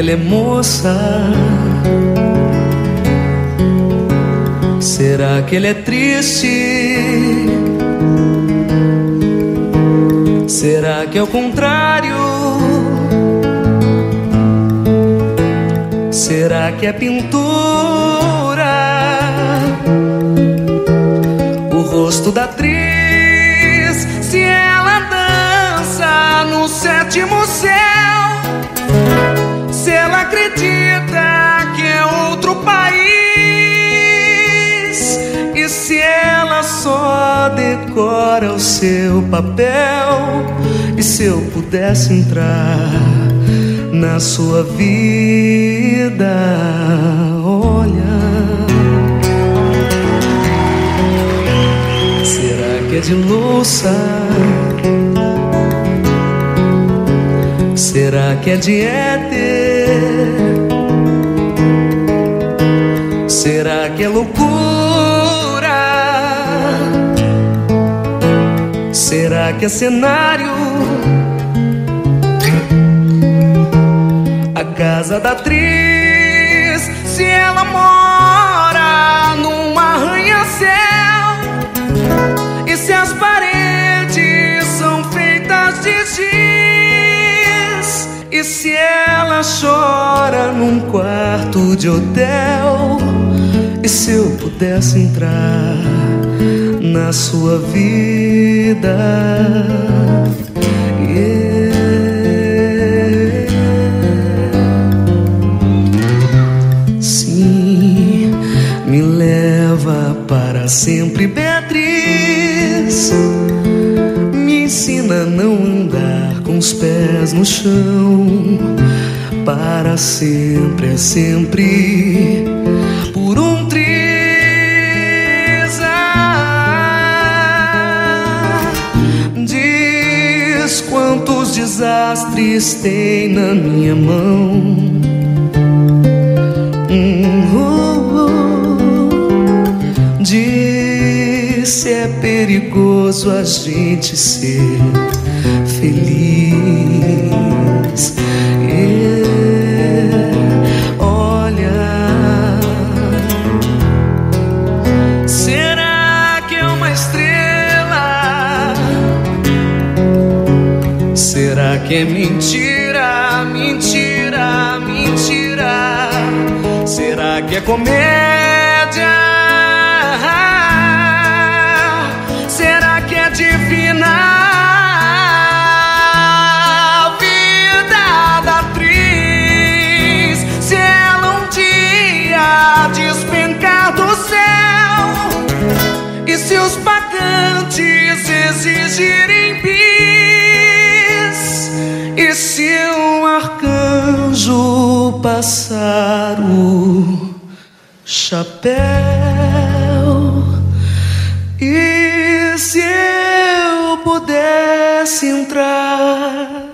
ela é moça? Será que ele é triste? Será que é o contrário? Será que é pintura? O rosto da atriz, se ela dança no sétimo céu, se ela acredita que é outro país, e se ela só decora o seu papel. E se eu pudesse entrar na sua vida, olha, será que é de louça? Será que é de éter? Será que é loucura? Será que é cenário? A casa da atriz, se ela mora num arranha-céu, e se as paredes são feitas de giz, e se ela chora num quarto de hotel, e se eu pudesse entrar na sua vida, sim, me leva para sempre, Beatriz. Me ensina a não andar com os pés no chão. Para sempre é sempre por um triz. Diz quantos desastres tem na minha mão. Diz se é perigoso a gente ser feliz. Olha, será que é uma estrela? Será que é mentira, mentira, mentira? Será que é comédia? Será que é divina? E se os pagantes exigirem bis? E se um arcanjo passar o chapéu? E se eu pudesse entrar